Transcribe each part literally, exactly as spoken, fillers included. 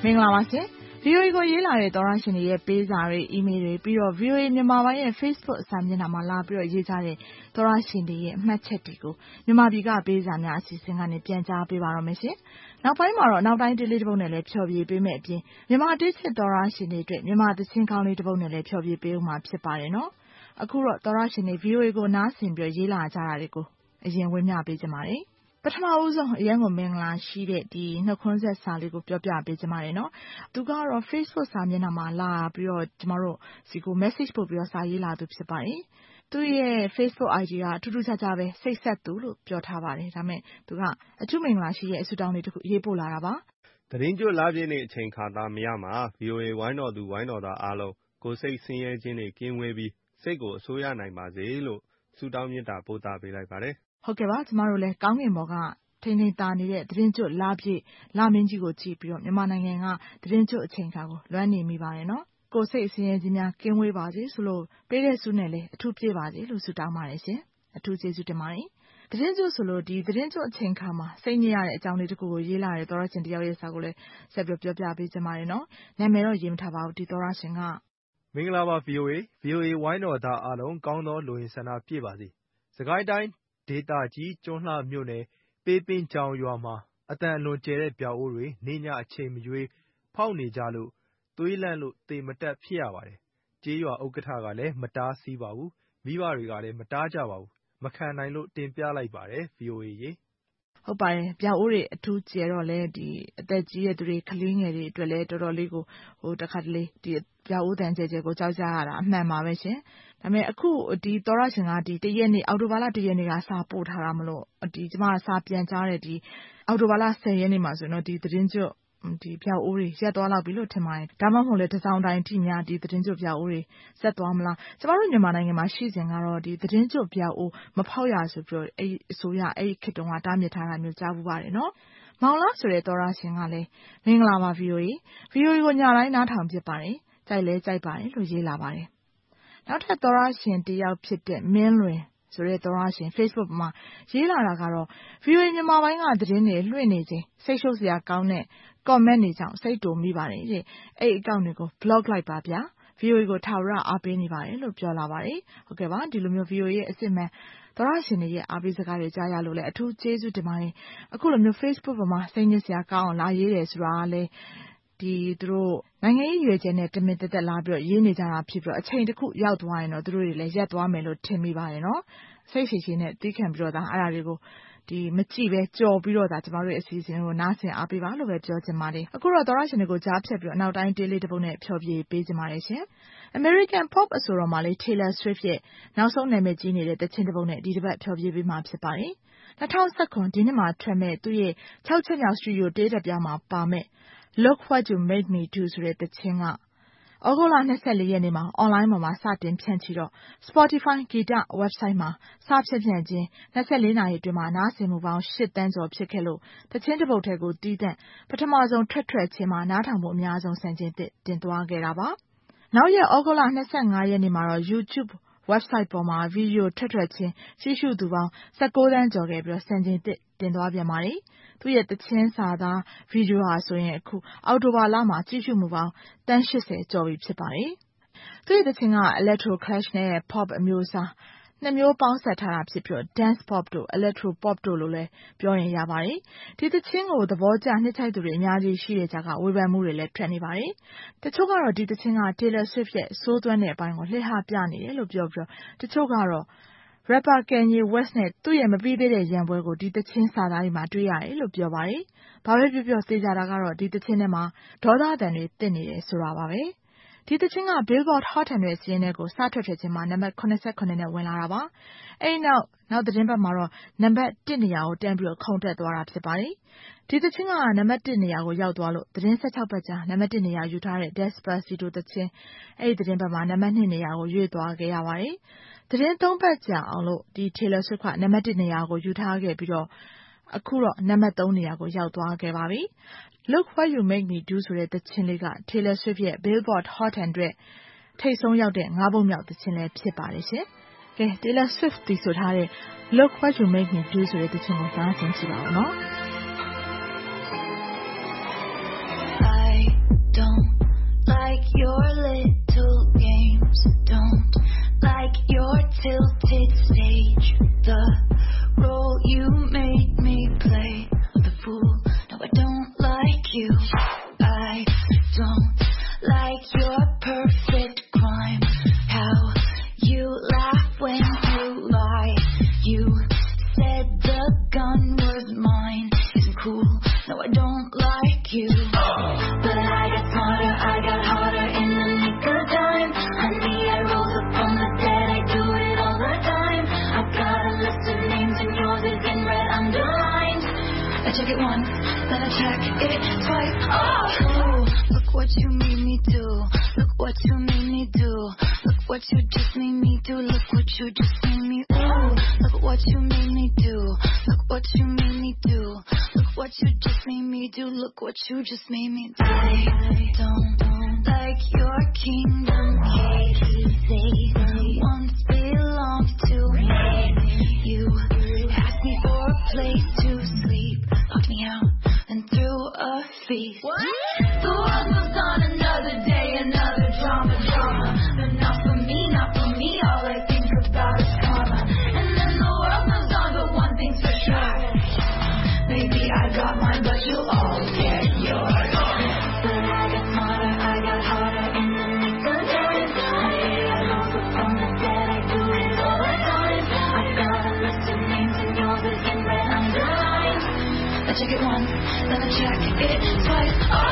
မင်္ဂလာပါရှင် ဗီအိုအေ ကိုရေးလာတဲ့သောရရှင်တွေရဲ့ပေးစာတွေ email တွေပြီးတော့ ဗီအိုအေ မြန်မာပိုင်းရဲ့ Facebook စာမျက်နှာမှာလာပြီးတော့ရေးကြတဲ့သောရရှင်တွေရဲ့အမှတ်ချက်တွေကိုမြန်မာပြည်ကပေးစာများအစီအစဉ်ကနေပြန်ကြားပေးပါတော့မယ်ရှင်။နောက်ပိုင်းမှာတော့နောက်တိုင်း daily တစ်ပုဒ်နဲ့လည်းဖြောပြပေးမယ်အပြင်မြန်မာတိချစ်သောရရှင်တွေအတွက်မြန်မာသချင်းကောင်းလေးတစ်ပုဒ်နဲ့လည်းဖြောပြပေးဦးမှာဖြစ်ပါတယ်နော်။အခုတော့သောရရှင်တွေ ဗီအိုအေ ကိုနားဆင်ပြီးရေးလာကြတာတွေကိုအရင်ဝင်မျှပေးကြပါမယ်။ပထမဦးဆုံးအရင်ကမင်္ဂလာရှိတဲ့ဒီနှုတ်ခွန်းဆက်စာလေးကိုပြောပြပေးကြပါမယ်နော်။သူကတော့ Facebook စာမျက်နှာမှာလာပြီးတော့ကျမတို့စီကို message ပို့ပြီးတော့စာရေးလာသူဖြစ်ပါတယ်။သူရဲ့ Facebook အိုင်ဒီ ကထူးထူးခြားခြားပဲစိတ်ဆက်သူလို့ပြောထားပါတယ်။ဒါပေမဲ့သူကအထူးမင်္ဂလာရှိရဲ့အဆူတောင်းလေးတစ်ခုရေးပို့လာတာပါ။သတင်းကျွတ်လာပြည့်နေအချိန်ခါသားမရမှာ ဗီအိုအေ ဝိုင်းတော်သူဝိုင်းတော်သားအားလုံးကိုစိတ်ဆင်းရဲခြင်းတွေကင်းဝေးပြီးစိတ်ကိုအစိုးရနိုင်ပါစေလို့ဆုတောင်းမေတ္တာပို့သပေးလိုက်ပါတယ်။ဟုတ်ကဲ့ပါကျမတို့လည်းကောင်းကင်ဘော်ကထိန်ထိန်တာနေတဲ့သတင်းကျွတ်လာပြည့်လာမင်းကြီးကိုကြည့်ပြီးတော့မြန်မာနိုင်ငံကသတင်းကျွတ်အချိန်ခါကိုလွမ်းနေမိပါတယ်နော်။ကိုစိတ်ဆင်းရဲခြင်းများကင်းဝေးပါစေဆိုလို့ပေးတဲ့ဆုနဲ့လည်းအထူးပြည့်ပါစေလို့ဆုတောင်းပါတယ်ရှင်။အထူးကျေးဇူးတင်ပါတယ်။သတင်းကျွတ်ဆိုလို့ဒီသတင်းကျွတ်အချိန်ခါမှာစိတ်ညစ်ရတဲ့အကြောင်းလေးတစ်ခုကိုရေးလာတဲ့သောရရှင်တယောက်ရဲ့စာကိုလည်းဆက်ပြီးပြောပြပေးကြပါမယ်နော်။နာမည်တော့ရေးမထားပါဘူးဒီသောရရှင်ကမင်္ဂလာပါ ဗီအိုအေ ဗီအိုအေ ဝိုင်းတော်သားအားလုံးကောင်းသောလူရင်ဆန္ဒပြည့်ပါစေ။စကိုင်းတိုင်းဒေသကြီးကျွန်းလှမြို့နယ်ပေးပင်ချောင်ရွာမှာအတန်အလွန်ကျယ်တဲ့ပြောက်အိုးတွေနေညအချိန်မရွေးဖောက်နေကြလို့သွေးလန့်လို့သေမတက်ဖြစ်ရပါတယ်။ကြေးရွာဥက္ကဋ္ဌကလည်းမတားဆီးပါဘူး။မိဘတွေကလည်းမတားကြပါဘူး။မခံနိုင်လို့တင်ပြလိုက်ပါတယ် ဗီအိုအေ ရေဟုတ်ပါတယ်ပြောက်အိုးတွေအထူးကျယ်တော့လဲဒီအသက်ကြီးတဲ့သူတွေကလေးငယ်တွေအတွက်လည်းတော်တော်လေးကိုဟိုတစ်ခါတလေဒီပြောက်အိုးတန်ကျယ်ကျယ်ကိုကြောက်ကြရတာအမှန်ပါပဲရှင်ဒါပေမဲ့အခုဒီသောရရှင်ကဒီတရက်နေ့အော်တိုဘာလတရက်နေ့ကစာပို့ထားတာမလို့ဒီကျမစာပြန်ကြားတဲ့ဒီအော်တိုဘာလဆယ်ရက်နေ့မှာဆိုတော့ဒီသတင်းကျွတ်ဒီပြောက်အိုးတွေရက်သွားလောက်ပြီလို့ထင်ပါတယ်ဒါမှမဟုတ်လေတစောင်းတိုင်းထိများဒီသတင်းကျွတ်ပြောက်အိုးတွေဆက်သွားမလားကျမတို့မြန်မာနိုင်ငံမှာရှိစဉ်ကတော့ဒီသတင်းကျွတ်ပြောက်အိုးမဖောက်ရဆိုပြီးတော့အဲ့အစိုးရအဲ့ခေတ်တုန်းကတားမြစ်ထားတာမျိုးကြားဘူးပါတယ်နော်မောင်လားဆိုတဲ့သောရရှင်ကလည်းမင်္ဂလာပါ ဗီအိုအေ ဗီအိုအေကိုညတိုင်းနားထောင်ဖြစ်ပါတယ်ကြိုက်လဲကြိုက်ပါတယ်လို့ရေးလာပါတယ်နောက်ထပ်သောရရှင်တယောက်ဖြစ်တဲ့မင်းလွင်ဆိုတဲ့သောရရှင် Facebook မှာရေးလာတာကတော့ ဗီအိုအေ မြန်မာပိုင်းကသတင်းတွေလွှင့်နေခြင်းစိတ်ရှုပ်စရာကောင်းတဲ့ comment တွေကြောင့်စိတ်တူမိပါတယ်တဲ့အဲ့အကောင့်တွေကို block လိုက်ပါဗျာ ဗီအိုအေ ကိုထာဝရအားပေးနေပါတယ်လို့ပြောလာပါတယ်ဟုတ်ကဲ့ပါဒီလိုမျိုး ဗီအိုအေ ရဲ့အစစ်မှန်သောရရှင်တွေရဲ့အားပေးစကားတွေကြားရလို့လည်းအထူးကျေးဇူးတင်ပါတယ်အခုလိုမျိုး Facebook ပေါ်မှာစိတ်ညစ်စရာကောင်းအောင်လာရေးတယ်ဆိုတာကလည်းဒီသူတို့နိုင်ငံရေးရွေးချယ်နဲ့တမင်တက်တက်လာပြီးတော့ရေးနေကြတာဖြစ်ပြီးတော့အချိန်တစ်ခုရောက်သွားရင်တော့သူတို့တွေလည်းရက်သွားမယ်လို့ထင်မိပါတယ်နော်စိတ်ရှိရှိနဲ့သိခံပြီးတော့ဒါအဲ့ဒါတွေကိုဒီမကြည့်ပဲကြော်ပြီးတော့ဒါကျမတို့ရဲ့အစီအစဉ်ကိုနားဆင်အားပေးပါလို့ပဲပြောချင်ပါတယ်အခုတော့သောရရှင်တွေကိုကြားဖြတ်ပြီးတော့နောက်တိုင်း daily တစ်ပုဒ်နဲ့ဖြောပြပေးချင်ပါတယ်ရှင် American Pop အဆိုတော်မှာလေး Taylor Swift ရဲ့နောက်ဆုံးနာမည်ကြီးနေတဲ့တခြင်းတစ်ပုဒ်နဲ့ဒီတစ်ပတ်ဖြောပြပေးမှာဖြစ်ပါတယ်၂၀၁၇ဒီနှစ်မှာထွက်မဲ့သူ့ရဲ့၆ချက်မြောက်စတူဒီယိုတေးတက်ပြမှာပါမဲ့ Look What You Made Me Do ဆိုတဲ့တခြင်းကဩဂုတ်လ၂၄ရက်နေ့မှာ online ပေါ်မှာစတင်ဖြန့်ချီတော့ Spotify ဂီတ website မှာစဖြန့်ဖြန့်ခြင်း၂၄နာရီအတွင်းမှာနားဆင်မှုပေါင်း၈သန်းကျော်ဖြစ်ခဲ့လို့တခြင်းတစ်ပုဒ်ထဲကိုတီးသန့်ပထမဆုံးထွက်ထွက်ခြင်းမှာနားထောင်မှုအများဆုံးစံချိန်တင်သွားခဲ့တာပါနောက်ရက်ဩဂုတ်လ၂၅ရက်နေ့မှာတော့ YouTube website ပေါ်မှာဗီဒီယိုထွက်ထွက်ချင်းရှိရှုသူပေါင်း၁၉သန်းကျော်ခဲ့ပြီးတော့စံချိန်တင်သွားပြန်ပါတယ်သူ့ရဲ့တခြင်းစာသားဗီဒီယိုဟာဆိုရင်အခုအောက်တိုဘာလမှာကြည့်ရှုမှုပေါင်းတန်း၈၀ကျော်ပြီဖြစ်ပါတယ်သူ့ရဲ့တခြင်းက Electro Clash နဲ့ Pop အမျိုးအစားနှစ်မျိုးပေါင်းဆက်ထားတာဖြစ်ပြီးတော့ Dance Pop တို့ Electro Pop တို့လို့လည်းပြောရင်ရပါတယ်ဒီတခြင်းကိုသဘောကျနှစ်ချိုက်သူတွေအများကြီးရှိတဲ့ကြားကဝေဖန်မှုတွေလည်းထွက်နေပါတယ်တချို့ကတော့ဒီတခြင်းက Taylor Swift ရဲ့စိုးသွမ်းတဲ့အပိုင်းကိုလှည့်ဟပြနေတယ်လို့ပြောပြီးတော့တချို့ကတော့ rapper Kanye West နဲ့သူ့ရဲ့မပြီးသေးတဲ့ရန်ပွဲကိုဒီတခြင်းစာသားတွေမှာတွေ့ရတယ်လို့ပြောပါတယ်ဘာပဲပြောပြောသေချာတာကတော့ဒီတခြင်းထဲမှာဒေါသအသံတွေတက်နေတယ်ဆိုတာပါပဲဒီတခြင်းက Billboard Hot ဟန်ဒရက်စာရင်းထဲကိုစထွက်ထွက်ခြင်းမှာနံပါတ်၇၇နဲ့ဝင်လာတာပါအဲ့နောက်နောက်သတင်းပတ်မှာတော့နံပါတ်၁နေရာကိုတန်းပြီးတော့ခုန်တက်သွားတာဖြစ်ပါတယ်ဒီတခြင်းကနံပါတ်၁နေရာကိုရောက်သွားလို့သတင်း၁၆ပတ်ကြာနံပါတ်၁နေရာယူထားတဲ့ Despacito တခြင်းအဲ့ဒီသတင်းပတ်မှာနံပါတ်၂နေရာကိုရွေ့သွားခဲ့ရပါတယ်သတင်း၃ပတ်ကြာအောင်လို့ဒီ Taylor Swift ကနံပါတ်၁နေရာကိုယူထားခဲ့ပြီးတော့အခုတော့နံပါတ်၃နေရာကိုရောက်သွားခဲ့ပါပြီ Look What You Made Me Do ဆိုတဲ့တခြင်းလေးက Taylor Swift ရဲ့ Billboard Hot ဟန်ဒရက်ထိပ်ဆုံးရောက်တဲ့၅ပုတ်မြောက်တခြင်းလည်းဖြစ်ပါတယ်ရှင်ကဲ Taylor Swift တီဆိုထားတဲ့ Look What You Made Me Do ဆိုတဲ့တခြင်းကိုနားဆင်ကြည့်ပါဦးနော် don't like your tilted stage. The role you made me play, the fool. No, I don't like you. I don't like your perfect crime. How you laugh when you lie. You said the gun was mine. Isn't cool. No, I don't like you. But I got smarter, I got harder in the nick of time. Honey, I rose up from the dead, I do it all the time. I've got a list of names and yours is in red underlined. I check it once, then I check it twice. Oh, look what you made me do. Look what you made me do. Look what you just made me do. Look what you just made me do. Look what you made me do. Look what you made me do. Look what you just made me do. Look what you just made me do. They don't like your kingdom cage. They once belonged to me. You asked me for a place to sleep, locked me out and threw a feast. What? The world moves on another day, another drama, drama. But not for me, not for me. All I think about is karma. And then the world moves on, but one thing's for sure. Maybe I got mine, but you'll all get yours. But I got smarter, I got harder in the nick of time. Honey, I rose up from the dead, I do it all the time. I've got a list of names and yours is in red underlined. I check it once, then I check it twice.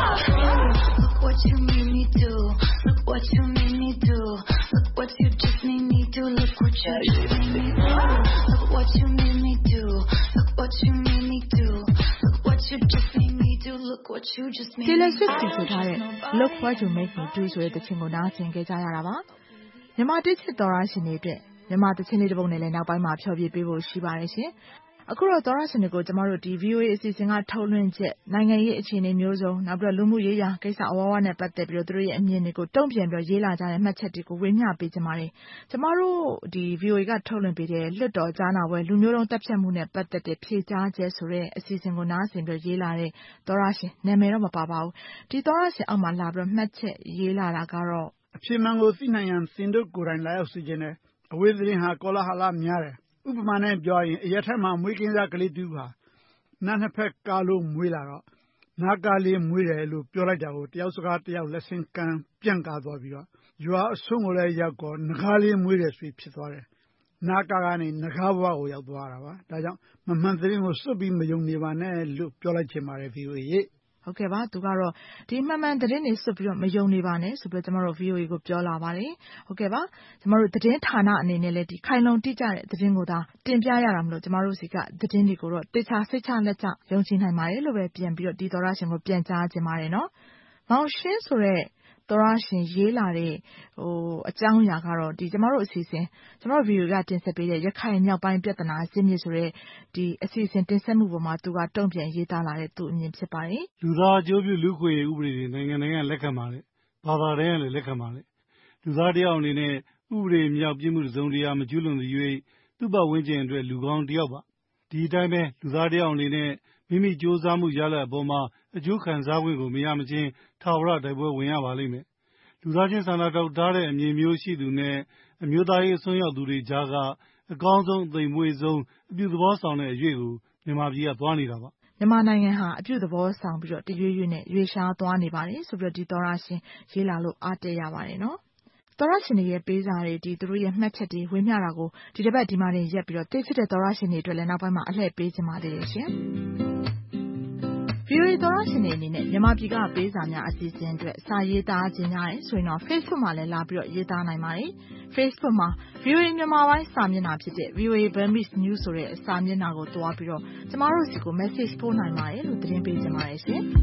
Oh, look what you made me do. Look what you made me do. Look what you just made me do. Look what you just made me do. Look what you made me do. Look what you made me do. Look what you just made me do. Look what you just made me do. Taylor Swift ဆိုထားတဲ့ Look What You Make Me Do ဆိုတဲ့သချင်းကိုနားဆင်ခဲ့ကြရတာပါ။မြန်မာတစ်ချစ်တော်ရရှင်တွေအတွက်မြန်မာသချင်းလေးတစ်ပုဒ်နဲ့လည်းနောက်ပိုင်းမှာဖျော်ဖြေပေးဖို့ရှိပါတယ်ရှင်။အခုတော့တော်ရရှင်တွေကိုကျမတို့ဒီ V O A အစီအစဉ်ကထုတ်လွှင့်ချက်နိုင်ငံရေးအခြေအနေမျိုးစုံနောက်ပြီးတော့လူမှုရေးရာကိစ္စအဝဝနဲ့ပတ်သက်ပြီးတော့သူတို့ရဲ့အမြင်တွေကိုတုံ့ပြန်ပြီးရေးလာကြတဲ့မှတ်ချက်တွေကိုဝေမျှပေးကြပါတယ်။ကျမတို့ဒီ V O A ကထုတ်လွှင့်ပေးတဲ့လွှတ်တော်ကြားနာပွဲလူမျိုးတုံးတပ်ဖြတ်မှုနဲ့ပတ်သက်တဲ့ဖြေကြားချက်ဆိုတဲ့အစီအစဉ်ကိုနားဆင်ပြီးရေးလာတဲ့တော်ရရှင်နာမည်တော့မပါပါဘူး။ဒီတော်ရရှင်အောက်မှာလာပြီးတော့မှတ်ချက်ရေးလာတာကတော့အဖြစ်မှန်ကိုသိနိုင်ရန်သင်တို့ကိုယ်တိုင်လာရောက်စီခြင်းနဲ့အဝေးသတင်းဟာကောလာဟလများတယ်။ဥပမာနဲ့ပြောရင်အရက်ထက်မှမွေးကင်းစားကလေးတူဟာနားနှစ်ဖက်ကားလို့မွေးလာတော့နားကားလေးမွေးတယ်လို့ပြောလိုက်တာကိုတယောက်စကားတယောက်လက်ဆင့်ကမ်းပြန့်ကားသွားပြီးတော့ရွာအဆုံးကိုလည်းရောက်တော့ငကားလေးမွေးတယ်ဆိုဖြစ်သွားတယ်။နားကားကနေငကားဘဝကိုရောက်သွားတာပါ။ဒါကြောင့်မမှန်သတင်းကိုစွတ်ပြီးမယုံနေပါနဲ့လို့ပြောလိုက်ချင်ပါတယ် V O A ရေဟုတ်ကဲ့ပါသူကတော့ဒီမှန်မှန်သတင်းတွေစွတ်ပြီးတော့မယုံနေပါနဲ့ဆိုပြီးတော့ကျမတို့ V O A ကိုပြောလာပါတယ်ဟုတ်ကဲ့ပါကျမတို့သတင်းဌာနအနေနဲ့လည်းဒီခိုင်လုံတိကျတဲ့သတင်းကိုသာတင်ပြရတာမလို့ကျမတို့စီကသတင်းတွေကိုတော့တေချာစိတ်ချလက်ချယုံကြည်နိုင်ပါတယ်လို့ပဲပြန်ပြီးတော့ဒီသောရရှင်ကိုပြန်ကြားခြင်းပါတယ်နော်မောင်ရှင်းဆိုတဲ့သောရရှင်ရေးလာတဲ့ဟိုအကြောင်းအရာကတော့ဒီကျမတို့အစီအစဉ်ကျမတို့ video ကတင်ဆက်ပေးတဲ့ရခိုင်မြောက်ပိုင်းပြဿနာအစစ်မြစ်ဆိုတဲ့ဒီအစီအစဉ်တင်ဆက်မှုပေါ်မှာသူကတုံ့ပြန်ရေးသားလာတဲ့သူအမြင်ဖြစ်ပါတယ်လူသားအကျိုးပြုလူခွေဥပဒေတွေနိုင်ငံနိုင်ငံလက်ခံပါတယ်ဘာသာတိုင်းကလည်းလက်ခံပါတယ်လူသားတယောက်အနေနဲ့ဥပဒေမြောက်ပြစ်မှုစုံတရားမကျူးလွန်သူ၍သူ့ဘဝဝင်ကျင်အတွက်လူကောင်းတယောက်ပါဒီအတိုင်းပဲလူသားတယောက်အနေနဲ့မိမိကြိုးစားမှုရလဒ်အပေါ်မှာအကျိုးခံစားခွင့်ကိုမရမချင်းထာဝရတိုက်ပွဲဝင်ရပါလိမ့်မယ်လူသားချင်းစာနာထောက်ထားတဲ့အမြင်မျိုးရှိသူနဲ့အမျိုးသားရေးအစွန်းရောက်သူတွေကြားကအကောင်းဆုံးအသိမွေးဆုံးအပြုသဘောဆောင်တဲ့အရွေ့ကိုမြန်မာပြည်ကသွားနေတာပါမြန်မာနိုင်ငံဟာအပြုသဘောဆောင်ပြီးတော့တရွေ့ရွေ့နဲ့ရွေ့ရှားသွားနေပါတယ်ဆိုပြီးတော့ဒီသောရရှင်ရေးလာလို့အားတက်ရပါတယ်နော်သောရရှင်တွေရဲ့ပေးစာတွေဒီသူတို့ရဲ့မှတ်ချက်တွေဝေမျှတာကိုဒီတစ်ပတ်ဒီမှာနေရက်ပြီးတော့တိတ်ဖြစ်တဲ့သောရရှင်တွေအတွက်လည်းနောက်ပိုင်းမှာအလှည့်ပေးခြင်းပါလေရှင်V O A သောရရှင်တွေအနေနဲ့မြန်မာပြည်ကပေးစာများအစီအစဉ်အတွက်စာရေးသားခြင်းရတယ်ဆိုရင်တော့ Facebook မှာလည်းလာပြီးတော့ရေးသားနိုင်ပါတယ်။ Facebook မှာ V O A မြန်မာပိုင်းစာမျက်နှာဖြစ်တဲ့ V O A Burmese News ဆိုတဲ့စာမျက်နှာကိုတွားပြီးတော့ကျမတို့စီကို message ပို့နိုင်ပါတယ်လို့သတင်းပေးချင်ပါတယ်ရှင်။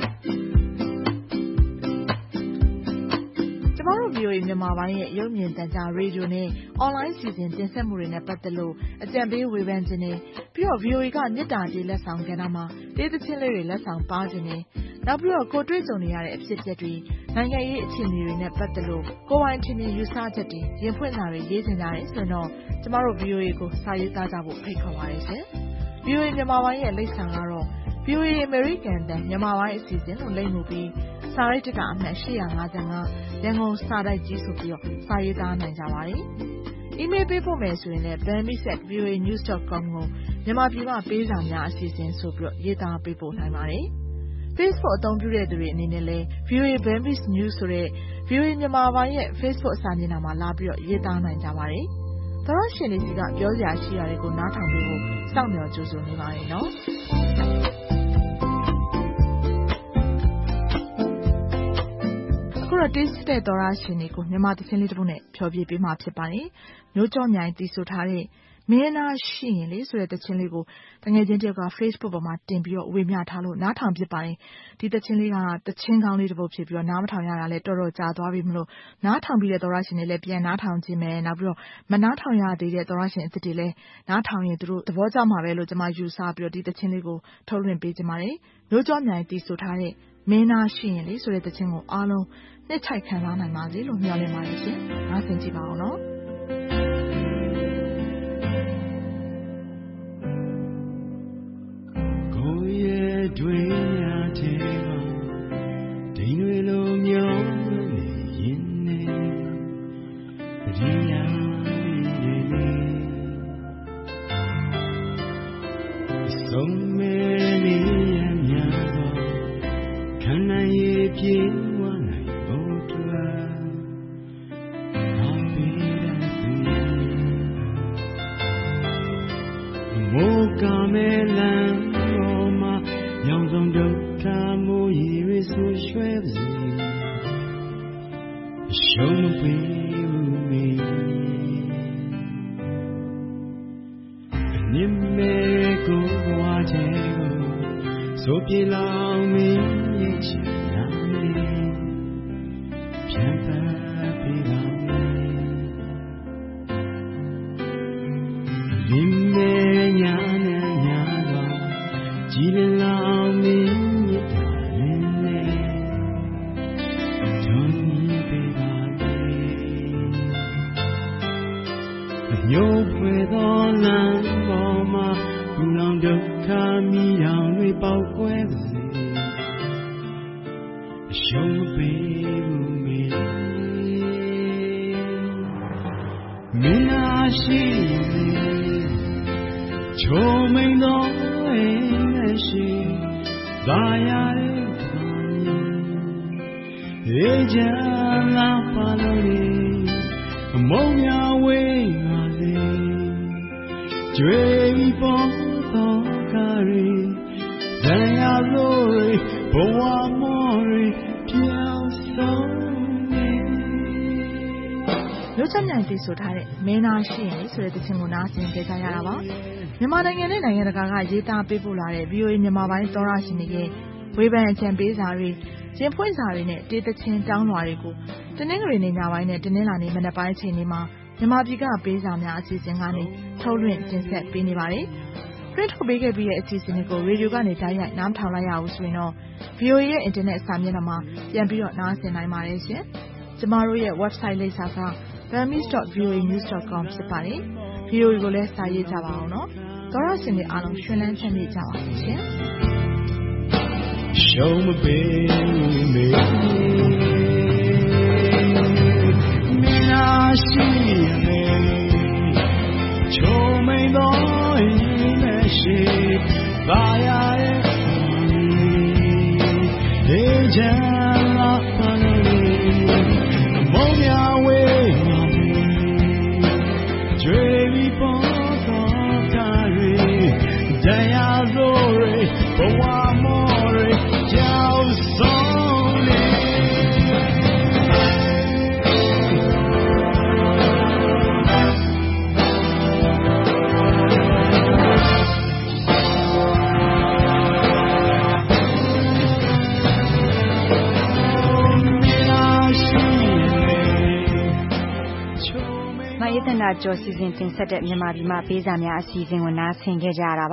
ကျမတို့ V O A မြန်မာပိုင်းရဲ့ရုပ်မြင်သံကြားရေဒီယိုနဲ့ online စီစဉ်တင်ဆက်မှုတွေနဲ့ပတ်သက်လို့အကြံပေးဝေဖန်ခြင်းနဲ့ပြီးတော့ V O A ကမြစ်တာကြီးလက်ဆောင်ကဏ္ဍမှာတေးသချင်းလေးတွေလက်ဆောင်ပါခြင်းနဲ့နောက်ပြီးတော့ကိုတွေ့ကြုံနေရတဲ့အဖြစ်အပျက်တွေနိုင်ငံရေးအခြေအနေတွေနဲ့ပတ်သက်လို့ကိုယ်ပိုင်ထင်မြင်ယူဆချက်တွေရင်ဖွင့်စာတွေရေးချင်ကြတယ်ဆိုတော့ကျမတို့ V O A ကိုစာရေးသားကြဖို့ဖိတ်ခေါ်ပါတယ်ရှင်။ V O A မြန်မာပိုင်းရဲ့လိပ်စာကတော့ V V O A အမေရိကန်အသံမြန်မာပိုင်းအစီအစဉ်လို့လိမ့်မှုပြီးစာရိုက်တစ်ကအမှတ်eight five fiveရန်ကုန်စာတိုက်ကြီးဆိုပြီးတော့စာရေးသားနိုင်ကြပါတယ်။ အီးမေးလ်ပေးဖို့မယ်ဆိုရင်လည်း burmese at v o a news dot com ကိုမြန်မာပြည်မှာပေးစာများအစီအစဉ်ဆိုပြီးတော့ရေးသားပေးပို့နိုင်ပါတယ်။ Facebook အသုံးပြုတဲ့သူတွေအနေနဲ့လည်း V O A Burmese News ဆိုတဲ့ V O A မြန်မာပိုင်းရဲ့ Facebook စာမျက်နှာမှာလာပြီးတော့ရေးသားနိုင်ကြပါတယ်။သောရရှင်တွေစီကပြောစရာရှိတာတွေကိုနားထောင်ပေးဖို့စောင့်မျှော်ကြိုဆိုနေပါတယ်နော်။အခုတော့တေးစစ်တဲ့သောရရှင်တွေကိုမြန်မာသချင်းလေးတစ်ပုဒ်နဲ့ဖျော်ဖြေပေးမှာဖြစ်ပါတယ်။မျိုးကြောမြိုင်တီးဆိုထားတဲ့မင်းနာရှိရင်လေဆိုတဲ့သချင်းလေးကိုတငယ်ချင်းတယောက်က Facebook ပေါ်မှာတင်ပြီးတော့ဝေမျှထားလို့နားထောင်ဖြစ်ပါတယ်။ဒီသချင်းလေးကသချင်းကောင်းလေးတစ်ပုဒ်ဖြစ်ပြီးတော့နားမထောင်ရတာလည်းတော်တော်ကြာသွားပြီမလို့နားထောင်ပြီးတဲ့သောရရှင်တွေလည်းပြန်နားထောင်ခြင်းပဲနောက်ပြီးတော့မနားထောင်ရသေးတဲ့သောရရှင်အစ်စ်တွေလည်းနားထောင်ရင်သူတို့သဘောကျမှာပဲလို့ကျွန်မယူဆပြီးတော့ဒီသချင်းလေးကိုထုတ်လွှင့်ပေးကြပါတယ်။မျိုးကြောမြိုင်တီးဆိုထားတဲ့မင်းနာရှိရင်လေဆိုတဲ့သချင်းကိုအားလုံးနှစ်ချိုက်ခံစားနိုင်ပါစေလို့မျှော်လင့်ပါတယ်ရှင်။နားဆင်ကြည့်ပါဦးနော်။တွေများတဲ့မှာဒိန်တွေလုံးမြောင်းနေရင်နေဒီညာနေနေဆုံးမဲနေရများတော့ခန္ဓာရဲ့ပြေဝနိုင်ဖို့အတွက်အော်ပေးတဲ့သူမိုးကမဲလမ်းရောင်စုံဒုက္ခမိုးရီရဆူရွှဲပါစေရှုံးမပေးဘူးမေအနစ်မဲကိုဝါချေကိုဆိုပြေလောင်မင်းရဲ့ချင်လာမေပြန်ပါပေးပါမေဒီမဲညာနဲ့ညာတော့ကြည်လောင်မင်းရဲ့တာရင်နဲ့ထုံးပေးပါလေညို့ဖွယ်သောလမ်းပေါ်မှာဘူလောင်ဒုက္ခမီးရောင်တွေပေါက်ကွဲပါစေအရှုံးပေးဘူးမေမင်းနာရှိလေချုံမိန်သောရှိသာယာရဲ့အေးချမ်းလာပါလို့အမုံများဝေးပါလေကျွေးပေါ်တော့ကားရီဇန်ရလို့ဘဝမော်ရီပြောင်းဆုံးနေမျိုးချက်မြိုင်တီးဆိုထားတဲ့မင်းနာရှိရင်ဆိုတဲ့သချင်းကိုနားဆင်ကြကြရတာပါမြန်မာနိုင်ငံနဲ့နိုင်ငံတကာကရေးသားပေးပို့လာတဲ့ V O A မြန်မာပိုင်းသောရရှင်တွေရဲ့ဝေဖန်အကြံပေးစာတွေကျင်းဖွင့်စာတွေနဲ့တေးသချင်းတောင်းလွှာတွေကိုတနင်္ဂနွေနေ့ညပိုင်းနဲ့တနင်္လာနေ့မနက်ပိုင်းအချိန်တွေမှာမြန်မာပြည်ကပေးစာများအစီအစဉ်ကနေထုတ်လွှင့်တင်ဆက်ပေးနေပါတယ်။ print ထုတ်ပေးခဲ့ပြီးတဲ့အစီအစဉ်တွေကိုရေဒီယိုကနေတိုက်ရိုက်နားထောင်လိုက်ရအောင်ဆိုရင်တော့ V O A ရဲ့ internet စာမျက်နှာမှာပြန်ပြီးတော့နားဆင်နိုင်ပါတယ်ရှင်။ကျမတို့ရဲ့ website လိပ်စာက burmese dot v o a news dot com ဖြစ်ပါတယ်။ V O A ကိုလည်းစာရေးကြပါအောင်နော်။သောရရှင်တွေအားလုံးရှင်လန်းချမ်းမြေ့ကြပါစေရှင်။ Show me baby me na shi me show me do me shi ba ya e ja la pa ni mo mya we jwe bi po so ka ri da ya zo re bo wa mo re jiao song le မအေးသန္တာကျော်စီစဉ်တင်ဆက်တဲ့မြန်မာပြည်မှာပေးစာများအစီအစဉ်ကိုနားဆင်ခဲ့ကြရတာ